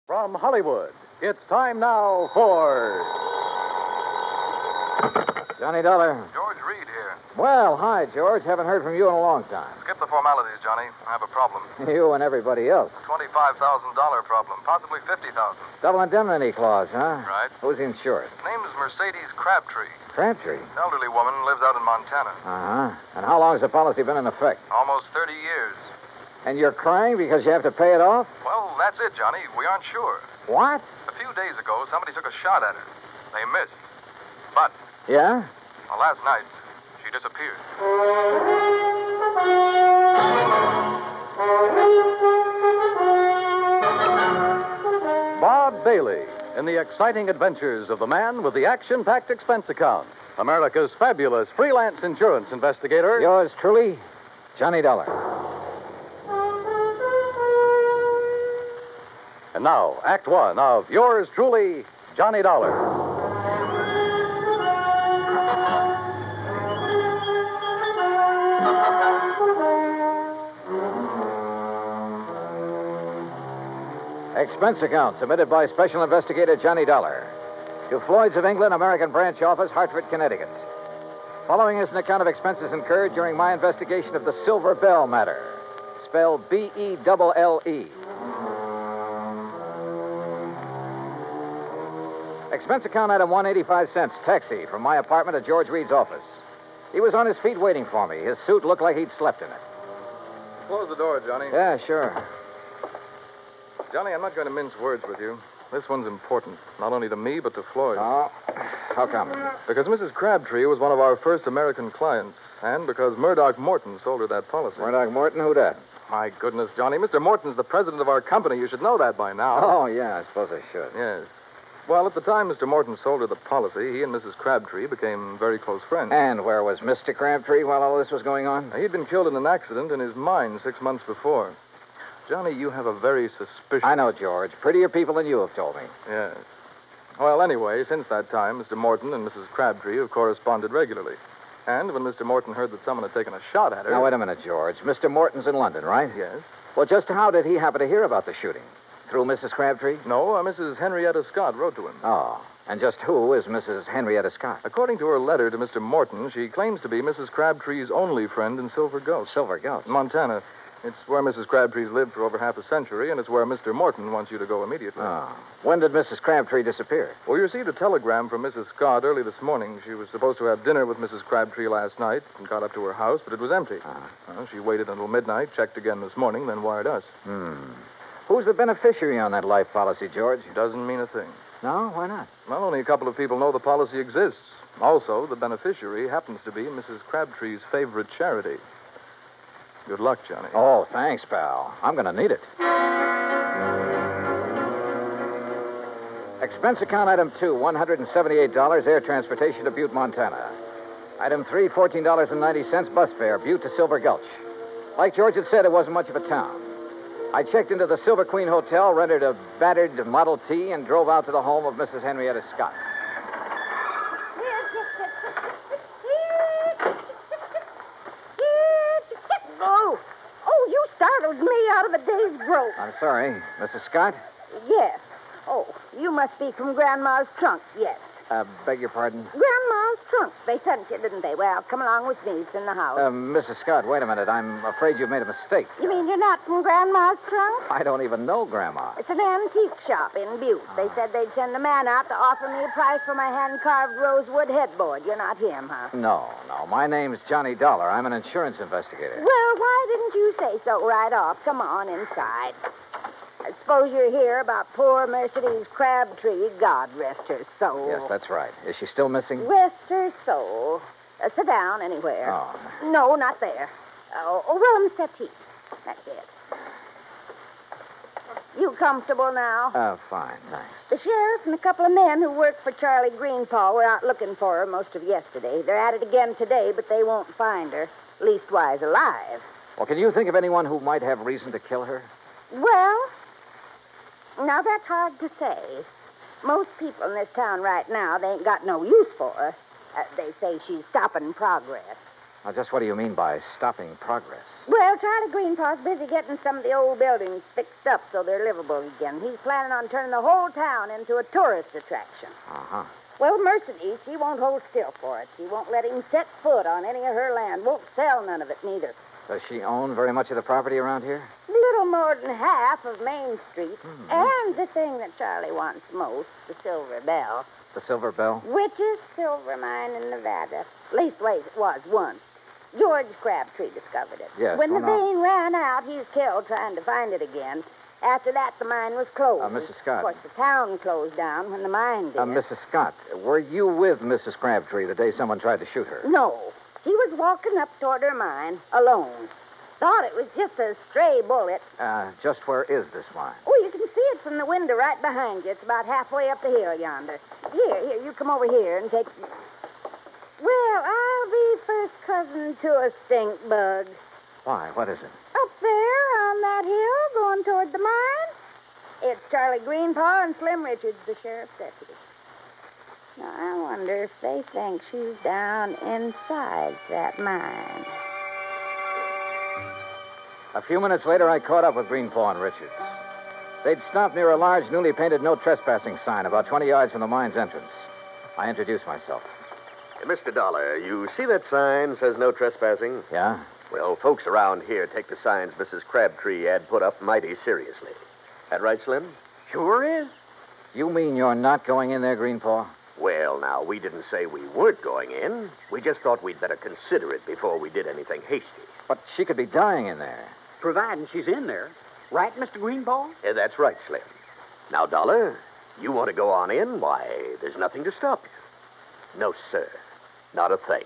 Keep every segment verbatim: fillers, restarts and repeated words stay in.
From Hollywood, it's time now for Johnny Dollar. George Reed here. Well, hi, George. Haven't heard from you in a long time. Skip the formalities, Johnny. I have a problem. You and everybody else. twenty-five thousand dollars problem. Possibly fifty thousand dollars. Double indemnity clause, huh? Right. Who's insured? Name's Mercedes Crabtree. Crabtree. Elderly woman, lives out in Montana. Uh-huh. And how long has the policy been in effect? Almost thirty years. And you're crying because you have to pay it off? Well, that's it, Johnny. We aren't sure. What? A few days ago, somebody took a shot at her. They missed. But, Yeah? well, last night, she disappeared. Bob Bailey in the exciting adventures of the man with the action-packed expense account, America's fabulous freelance insurance investigator. Yours truly, Johnny Dollar. And now, Act One of yours truly, Johnny Dollar. Expense account submitted by Special Investigator Johnny Dollar to Floyd's of England, American Branch Office, Hartford, Connecticut. Following is an account of expenses incurred during my investigation of the Silver Bell matter, spelled B E L L E. Expense account item one, eighty-five cents, taxi from my apartment to George Reed's office. He was on his feet waiting for me. His suit looked like he'd slept in it. Close the door, Johnny. Yeah, sure. Johnny, I'm not going to mince words with you. This one's important, not only to me, but to Floyd. Oh, how come? Because Missus Crabtree was one of our first American clients, and because Murdoch Morton sold her that policy. Murdoch Morton, who dat? My goodness, Johnny, Mister Morton's the president of our company. You should know that by now. Oh, yeah, I suppose I should. Yes. Well, at the time Mister Morton sold her the policy, he and Missus Crabtree became very close friends. And where was Mister Crabtree while all this was going on? Now, he'd been killed in an accident in his mine six months before. Johnny, you have a very suspicious... I know, George. Prettier people than you have told me. Yes. Well, anyway, since that time, Mister Morton and Missus Crabtree have corresponded regularly. And when Mister Morton heard that someone had taken a shot at her... Now, wait a minute, George. Mister Morton's in London, right? Yes. Well, just how did he happen to hear about the shooting? Through Missus Crabtree? No, uh, Missus Henrietta Scott wrote to him. Oh. And just who is Missus Henrietta Scott? According to her letter to Mister Morton, she claims to be Missus Crabtree's only friend in Silver Ghost. Silver Ghost? Montana. It's where Missus Crabtree's lived for over half a century, and it's where Mister Morton wants you to go immediately. Oh. When did Missus Crabtree disappear? Well, you received a telegram from Missus Scott early this morning. She was supposed to have dinner with Missus Crabtree last night and got up to her house, but it was empty. Uh-huh. Well, she waited until midnight, checked again this morning, then wired us. Hmm. Who's the beneficiary on that life policy, George? Doesn't mean a thing. No? Why not? Well, only a couple of people know the policy exists. Also, the beneficiary happens to be Missus Crabtree's favorite charity. Good luck, Johnny. Oh, thanks, pal. I'm going to need it. Expense account item two, one hundred seventy-eight dollars, air transportation to Butte, Montana. Item three, fourteen dollars and ninety cents, bus fare, Butte to Silver Gulch. Like George had said, it wasn't much of a town. I checked into the Silver Queen Hotel, rented a battered Model T, and drove out to the home of Missus Henrietta Scott. Oh, oh, you startled me out of a day's growth. I'm sorry. Missus Scott? Yes. Oh, you must be from Grandma's trunk, yes. Uh, beg your pardon? Grandma's trunk. They sent you, didn't they? Well, come along with me. It's in the house. Uh, Missus Scott, wait a minute. I'm afraid you've made a mistake. You mean you're not from Grandma's trunk? I don't even know Grandma. It's an antique shop in Butte. They said they'd send a man out to offer me a price for my hand-carved rosewood headboard. You're not him, huh? No, no. My name's Johnny Dollar. I'm an insurance investigator. Well, why didn't you say so right off? Come on inside. I suppose you're here about poor Mercedes Crabtree. God rest her soul. Yes, that's right. Is she still missing? Rest her soul. Uh, sit down anywhere. Oh. No, not there. Oh, oh well, Miss Settee. That's it. You comfortable now? Oh, fine, thanks. The sheriff and a couple of men who work for Charlie Greenpaw were out looking for her most of yesterday. They're at it again today, but they won't find her. Leastwise, alive. Well, can you think of anyone who might have reason to kill her? Well, now that's hard to say. Most people in this town right now, they ain't got no use for her. Uh, they say she's stopping progress. Now, just what do you mean by stopping progress? Well, Charlie Greenpaw's busy getting some of the old buildings fixed up so they're livable again. He's planning on turning the whole town into a tourist attraction. Uh-huh. Well, Mercedes, she won't hold still for it. She won't let him set foot on any of her land. Won't sell none of it, neither. Does she own very much of the property around here? Little more than half of Main Street. Hmm. And the thing that Charlie wants most, the Silver Bell, The Silver Bell? which is silver mine in Nevada. Leastways, it was once. George Crabtree discovered it. Yes, When well, the now- vein ran out, he's killed trying to find it again. After that, the mine was closed. Uh, Missus Scott. Of course, the town closed down when the mine did. Uh, Missus Scott, were you with Missus Crabtree the day someone tried to shoot her? No. She was walking up toward her mine alone. Thought it was just a stray bullet. Uh, just where is this mine? Oh, you can see it from the window right behind you. It's about halfway up the hill yonder. Here, here, you come over here and take... Well, I'll be first cousin to a stink bug. Why, what is it? Up there on that hill going toward the mine. It's Charlie Greenpaw and Slim Richards, the sheriff's deputy. Now, I wonder if they think she's down inside that mine. A few minutes later, I caught up with Greenpaw and Richards. They'd stopped near a large, newly painted no trespassing sign about twenty yards from the mine's entrance. I introduced myself. Hey, Mister Dollar, you see that sign says no trespassing? Yeah? Well, folks around here take the signs Missus Crabtree had put up mighty seriously. That right, Slim? Sure is. You mean you're not going in there, Greenpaw? Well, now, we didn't say we weren't going in. We just thought we'd better consider it before we did anything hasty. But she could be dying in there. Providing she's in there. Right, Mister Greenball? Yeah, that's right, Slim. Now, Dollar, you want to go on in? Why, there's nothing to stop you. No, sir. Not a thing.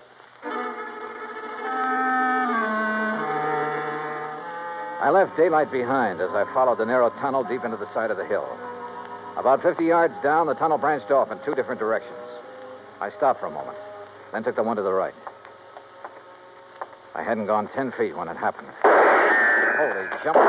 I left daylight behind as I followed the narrow tunnel deep into the side of the hill. About fifty yards down, the tunnel branched off in two different directions. I stopped for a moment, then took the one to the right. I hadn't gone ten feet when it happened. Holy jump.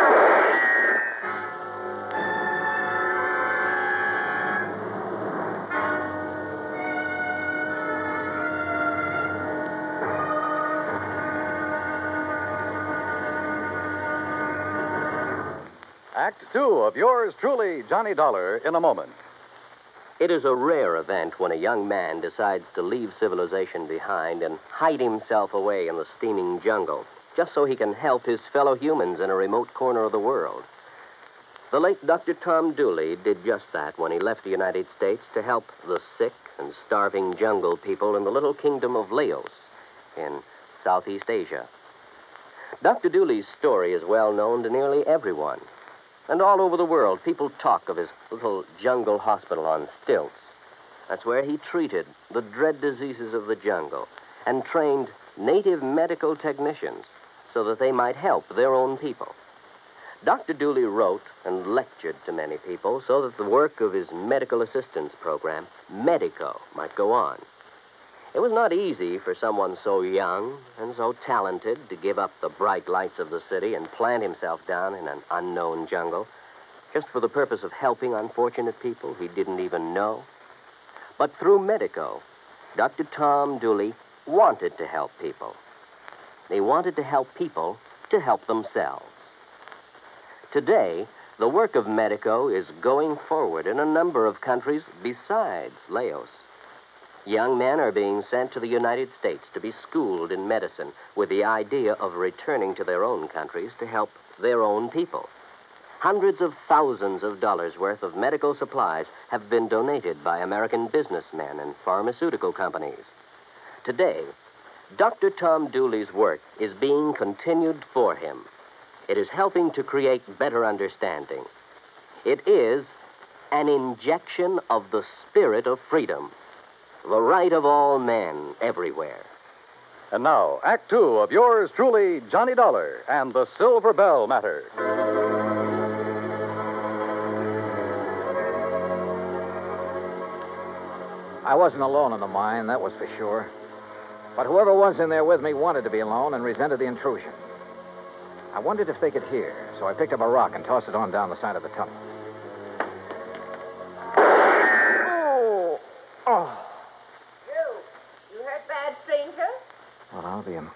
Act two of yours truly, Johnny Dollar, in a moment. It is a rare event when a young man decides to leave civilization behind and hide himself away in the steaming jungle, just so he can help his fellow humans in a remote corner of the world. The late Doctor Tom Dooley did just that when he left the United States to help the sick and starving jungle people in the little kingdom of Laos in Southeast Asia. Doctor Dooley's story is well known to nearly everyone. And all over the world, people talk of his little jungle hospital on stilts. That's where he treated the dread diseases of the jungle and trained native medical technicians so that they might help their own people. Doctor Dooley wrote and lectured to many people so that the work of his medical assistance program, Medico, might go on. It was not easy for someone so young and so talented to give up the bright lights of the city and plant himself down in an unknown jungle just for the purpose of helping unfortunate people he didn't even know. But through Medico, Doctor Tom Dooley wanted to help people. He wanted to help people to help themselves. Today, the work of Medico is going forward in a number of countries besides Laos. Young men are being sent to the United States to be schooled in medicine with the idea of returning to their own countries to help their own people. Hundreds of thousands of dollars worth of medical supplies have been donated by American businessmen and pharmaceutical companies. Today, Doctor Tom Dooley's work is being continued for him. It is helping to create better understanding. It is an injection of the spirit of freedom. The right of all men everywhere. And now, Act Two of yours truly, Johnny Dollar and the Silver Bell Matter. I wasn't alone in the mine, that was for sure. But whoever was in there with me wanted to be alone and resented the intrusion. I wondered if they could hear, so I picked up a rock and tossed it on down the side of the tunnel. Oh. Oh. You hurt bad, stranger? Well, I'll be a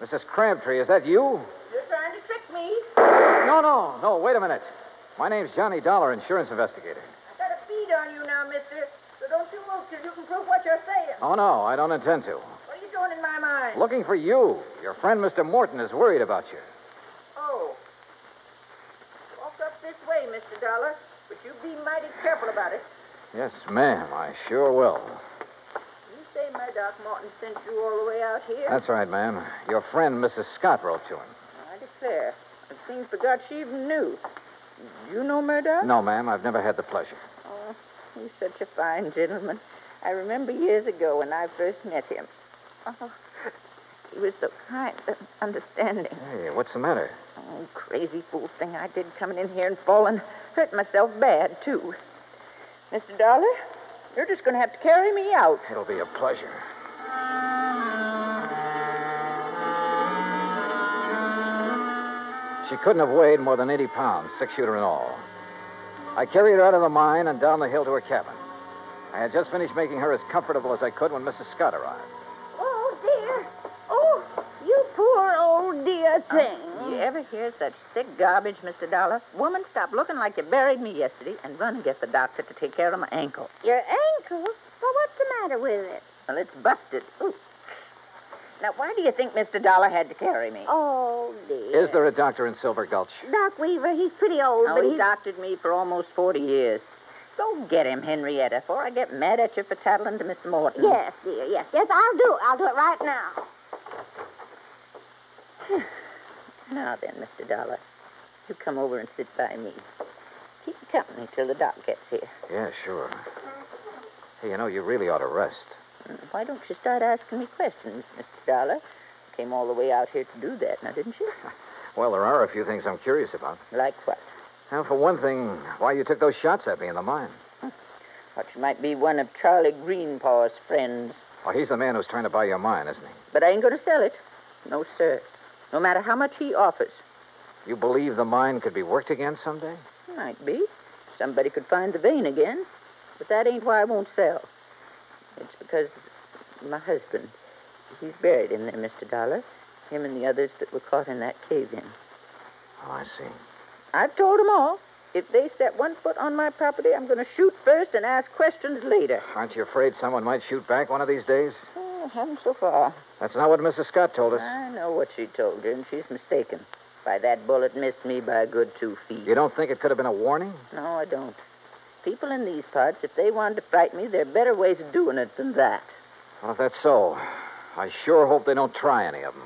Missus Crabtree, is that you? You're trying to trick me. No, no, no, wait a minute. My name's Johnny Dollar, insurance investigator. I got a bead on you now, mister. So don't you move till you can prove what you're saying. Oh, no, I don't intend to. What are you doing in my mind? Looking for you. Your friend, Mister Morton, is worried about you. Oh. Walk up this way, Mister Dollar. But you be mighty careful about it. Yes, ma'am, I sure will. You say my Doc Martin sent you all the way out here? That's right, ma'am. Your friend, Missus Scott, wrote to him. I declare. It seems forgot she even knew. You know Murdoch? No, ma'am, I've never had the pleasure. Oh, he's such a fine gentleman. I remember years ago when I first met him. Oh, he was so kind and understanding. Hey, what's the matter? Oh, crazy fool thing I did coming in here and falling. Hurt myself bad, too. Mister Dollar, you're just going to have to carry me out. It'll be a pleasure. She couldn't have weighed more than eighty pounds, six-shooter and all. I carried her out of the mine and down the hill to her cabin. I had just finished making her as comfortable as I could when Missus Scott arrived. Oh, dear. Oh, you poor old dear thing. You ever hear such sick garbage, Mister Dollar? Woman, stop looking like you buried me yesterday and run and get the doctor to take care of my ankle. Your ankle? Well, what's the matter with it? Well, it's busted. Ooh. Now, why do you think Mister Dollar had to carry me? Oh, dear. Is there a doctor in Silver Gulch? Doc Weaver, he's pretty old, Oh, but he's he's... doctored me for almost forty years. Go get him, Henrietta, before I get mad at you for tattling to Mister Morton. Yes, dear, yes. Yes, I'll do it. I'll do it right now. Now then, Mister Dollar, you come over and sit by me. Keep company till the doc gets here. Yeah, sure. Hey, you know, you really ought to rest. Why don't you start asking me questions, Mister Dollar? Came all the way out here to do that, now, didn't you? Well, there are a few things I'm curious about. Like what? Now, for one thing, why you took those shots at me in the mine. Thought you might be one of Charlie Greenpaw's friends. Oh, he's the man who's trying to buy your mine, isn't he? But I ain't going to sell it. No, sir. No matter how much he offers. You believe the mine could be worked again someday? Might be. Somebody could find the vein again. But that ain't why I won't sell. It's because my husband, he's buried in there, Mister Dollar. Him and the others that were caught in that cave-in. Oh, I see. I've told them all. If they set one foot on my property, I'm going to shoot first and ask questions later. Aren't you afraid someone might shoot back one of these days? Oh, haven't so far. That's not what Missus Scott told us. I know what she told you, and she's mistaken. Why, that bullet missed me by a good two feet. You don't think it could have been a warning? No, I don't. People in these parts, if they wanted to frighten me, there are better ways of doing it than that. Well, if that's so, I sure hope they don't try any of them.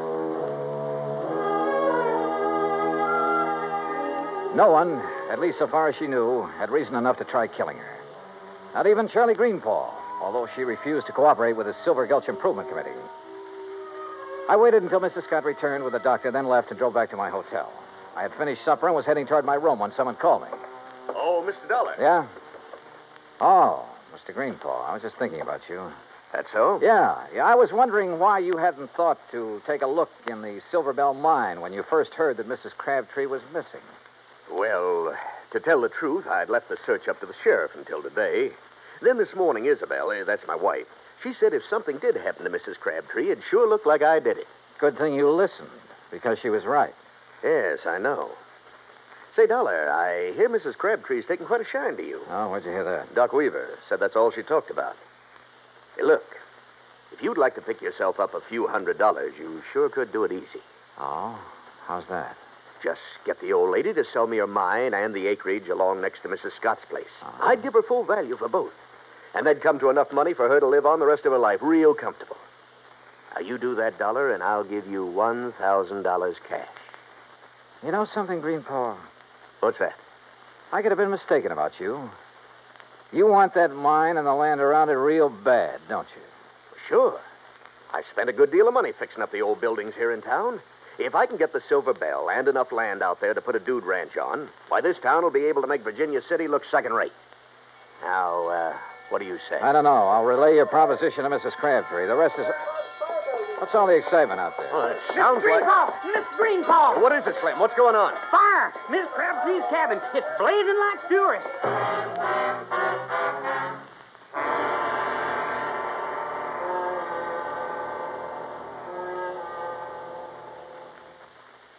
No one, at least so far as she knew, had reason enough to try killing her. Not even Charlie Greenpaw, although she refused to cooperate with the Silver Gulch Improvement Committee. I waited until Missus Scott returned with the doctor, then left and drove back to my hotel. I had finished supper and was heading toward my room when someone called me. Oh, Mister Dollar. Yeah? Oh, Mister Greenpaw, I was just thinking about you. That's so? Yeah, yeah. I was wondering why you hadn't thought to take a look in the Silver Bell mine when you first heard that Missus Crabtree was missing. Well, to tell the truth, I'd left the search up to the sheriff until today. Then this morning, Isabel, eh, that's my wife, she said if something did happen to Missus Crabtree, it'd sure look like I did it. Good thing you listened, because she was right. Yes, I know. Say, Dollar, I hear Missus Crabtree's taking quite a shine to you. Oh, where'd you hear that? Doc Weaver said that's all she talked about. Hey, look, if you'd like to pick yourself up a few hundred dollars, you sure could do it easy. Oh? How's that? Just get the old lady to sell me her mine and the acreage along next to Missus Scott's place. Uh-huh. I'd give her full value for both. And they'd come to enough money for her to live on the rest of her life real comfortable. Now, you do that, Dollar, and I'll give you one thousand dollars cash. You know something, Greenpaw? What's that? I could have been mistaken about you. You want that mine and the land around it real bad, don't you? Sure. I spent a good deal of money fixing up the old buildings here in town. If I can get the Silver Bell and enough land out there to put a dude ranch on, why, this town will be able to make Virginia City look second rate. Now, uh, what do you say? I don't know. I'll relay your proposition to Missus Crabtree. The rest is... What's all the excitement out there? Oh, it sounds like... Greenpaw! Miss Greenpaw! What is it, Slim? What's going on? Fire! Miss Crabtree's cabin. It's blazing like fury.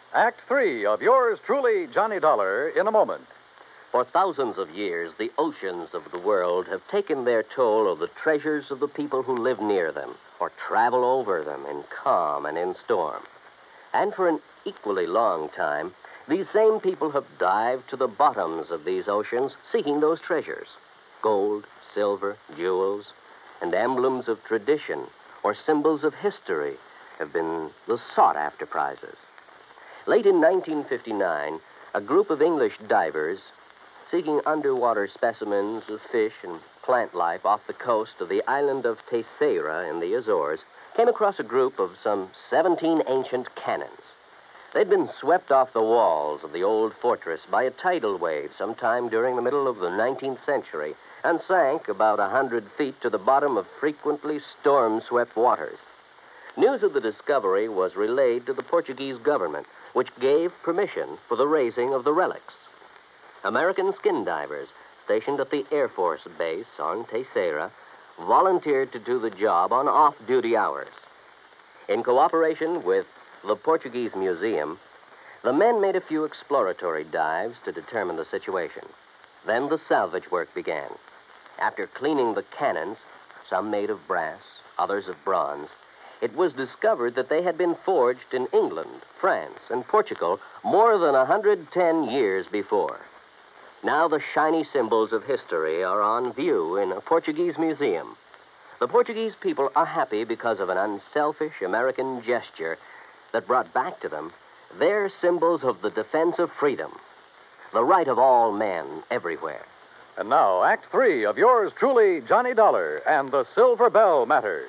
Act Three of yours truly, Johnny Dollar, in a moment. For thousands of years, the oceans of the world have taken their toll of the treasures of the people who live near them or travel over them in calm and in storm. And for an equally long time, these same people have dived to the bottoms of these oceans seeking those treasures. Gold, silver, jewels, and emblems of tradition or symbols of history have been the sought-after prizes. Late in nineteen fifty-nine, a group of English divers seeking underwater specimens of fish and plant life off the coast of the island of Terceira in the Azores came across a group of some seventeen ancient cannons. They'd been swept off the walls of the old fortress by a tidal wave sometime during the middle of the nineteenth century and sank about a hundred feet to the bottom of frequently storm-swept waters. News of the discovery was relayed to the Portuguese government, which gave permission for the raising of the relics. American skin divers stationed at the Air Force Base on Terceira volunteered to do the job on off-duty hours. In cooperation with the Portuguese Museum, the men made a few exploratory dives to determine the situation. Then the salvage work began. After cleaning the cannons, some made of brass, others of bronze, it was discovered that they had been forged in England, France, and Portugal more than one hundred ten years before. Now the shiny symbols of history are on view in a Portuguese museum. The Portuguese people are happy because of an unselfish American gesture that brought back to them their symbols of the defense of freedom, the right of all men everywhere. And now, Act Three of yours truly, Johnny Dollar, and the Silver Bell Matter.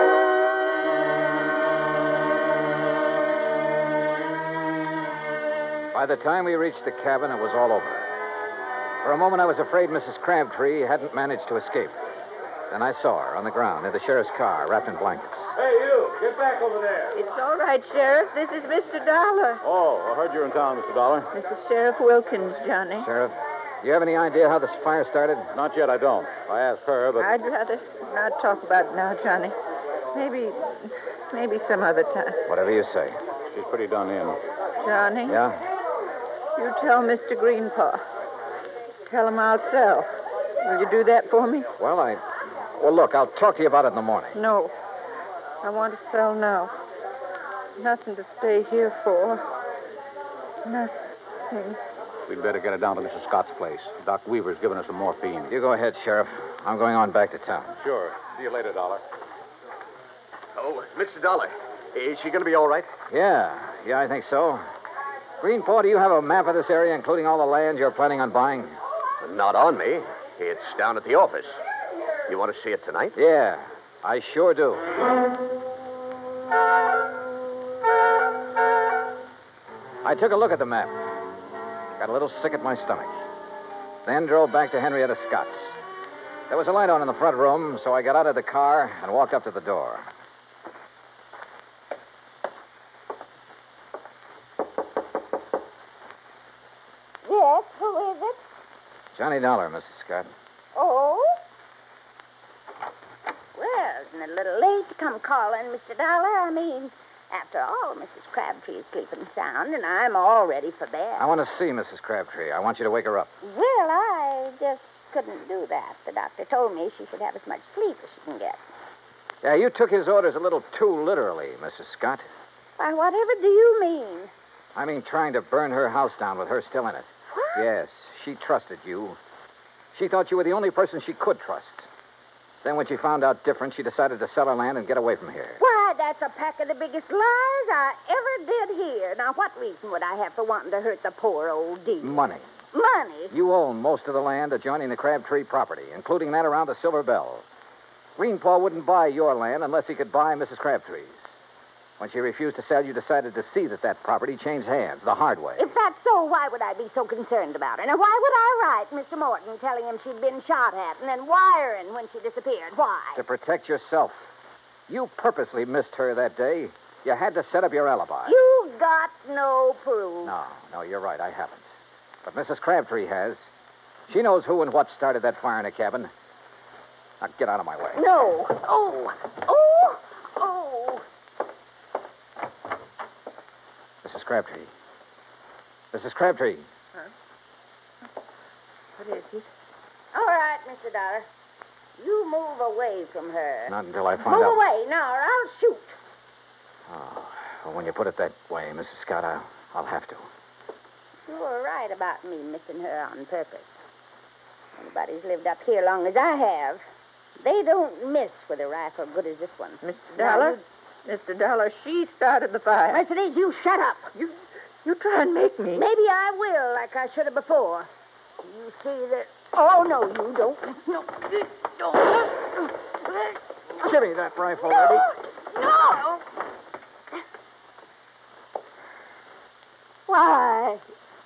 By the time we reached the cabin, it was all over. For a moment, I was afraid Missus Crabtree hadn't managed to escape. Then I saw her on the ground near the sheriff's car, wrapped in blankets. Hey, you! Get back over there! It's all right, Sheriff. This is Mister Dollar. Oh, I heard you're in town, Mister Dollar. This is Sheriff Wilkins, Johnny. Sheriff, do you have any idea how this fire started? Not yet, I don't. I asked her, but... I'd rather not talk about it now, Johnny. Maybe, maybe some other time. Whatever you say. She's pretty done in. Johnny? Yeah? You tell Mister Greenpaw. Tell him I'll sell. Will you do that for me? Well, I... Well, look, I'll talk to you about it in the morning. No. I want to sell now. Nothing to stay here for. Nothing. We'd better get her down to Missus Scott's place. Doc Weaver's given us some morphine. You go ahead, Sheriff. I'm going on back to town. Sure. See you later, Dollar. Oh, Mister Dollar, is she going to be all right? Yeah. Yeah, I think so. Greenpaw, do you have a map of this area, including all the land you're planning on buying? Not on me. It's down at the office. You want to see it tonight? Yeah, I sure do. I took a look at the map. Got a little sick at my stomach. Then drove back to Henrietta Scott's. There was a light on in the front room, so I got out of the car and walked up to the door. Yes, who is it? Johnny Dollar, Missus Scott. Oh? Well, isn't it a little late to come calling, Mister Dollar? I mean, after all, Missus Crabtree is sleeping sound, and I'm all ready for bed. I want to see Missus Crabtree. I want you to wake her up. Well, I just couldn't do that. The doctor told me she should have as much sleep as she can get. Yeah, you took his orders a little too literally, Missus Scott. Why, whatever do you mean? I mean trying to burn her house down with her still in it. What? Yes, she trusted you. She thought you were the only person she could trust. Then when she found out different, she decided to sell her land and get away from here. Why, that's a pack of the biggest lies I ever did hear. Now, what reason would I have for wanting to hurt the poor old dear? Money. Money? You own most of the land adjoining the Crabtree property, including that around the Silver Bell. Greenpaw wouldn't buy your land unless he could buy Missus Crabtree's. When she refused to sell, you decided to see that that property changed hands the hard way. If that's so, why would I be so concerned about her? Now, why would I write Mister Morton telling him she'd been shot at and then wiring when she disappeared? Why? To protect yourself. You purposely missed her that day. You had to set up your alibi. You got no proof. No, no, you're right. I haven't. But Missus Crabtree has. She knows who and what started that fire in the cabin. Now, get out of my way. No. Oh. Oh. Oh. Missus Crabtree, Missus Crabtree. What is it? All right, Mister Dollar. You move away from her. Not until I find move out. Move away now, or I'll shoot. Oh, well, when you put it that way, Missus Scott, I'll, I'll have to. You were right about me missing her on purpose. Anybody's lived up here long as I have, they don't miss with a rifle good as this one. Mister Dollar? Mister Dollar, she started the fire. Mercedes, you shut up. You, you try and make me. Maybe I will, like I should have before. You see that... Oh, no, you don't. No, you don't. Give me that rifle, no, Eddie. No! Why?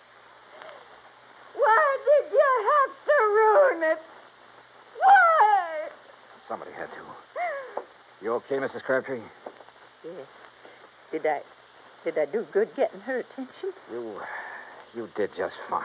Why did you have to ruin it? Why? Somebody had to. You okay, Missus Crabtree? Yes. Did I... Did I do good getting her attention? You... You did just fine.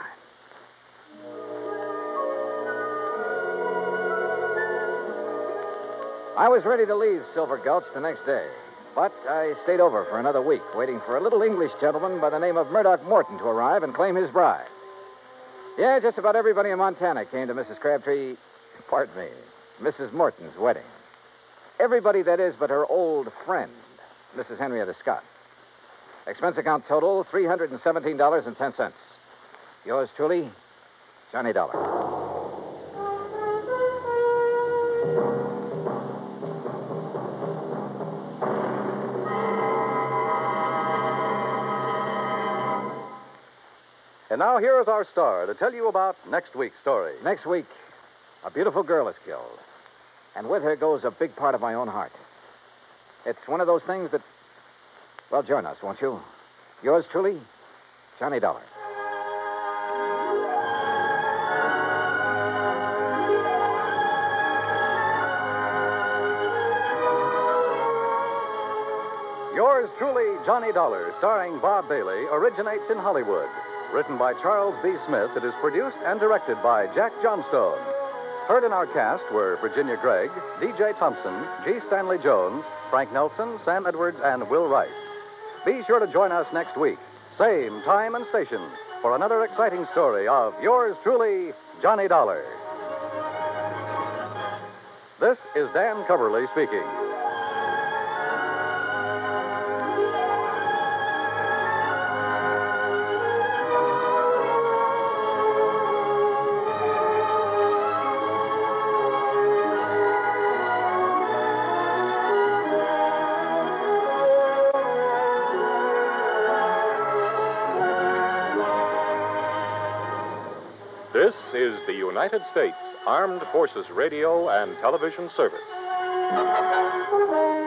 I was ready to leave Silver Gulch the next day, but I stayed over for another week, waiting for a little English gentleman by the name of Murdoch Morton to arrive and claim his bride. Yeah, just about everybody in Montana came to Missus Crabtree, pardon me, Missus Morton's wedding. Everybody, that is, but her old friend, Missus Henrietta Scott. Expense account total, three hundred seventeen dollars and ten cents. Yours truly, Johnny Dollar. And now here is our star to tell you about next week's story. Next week, a beautiful girl is killed. And with her goes a big part of my own heart. It's one of those things that... Well, join us, won't you? Yours truly, Johnny Dollar. Yours truly, Johnny Dollar, starring Bob Bailey, originates in Hollywood. Written by Charles B. Smith, it is produced and directed by Jack Johnstone. Heard in our cast were Virginia Gregg, D J Thompson, G. Stanley Jones, Frank Nelson, Sam Edwards, and Will Wright. Be sure to join us next week, same time and station, for another exciting story of yours truly, Johnny Dollar. This is Dan Coverly speaking. This is the United States Armed Forces Radio and Television Service.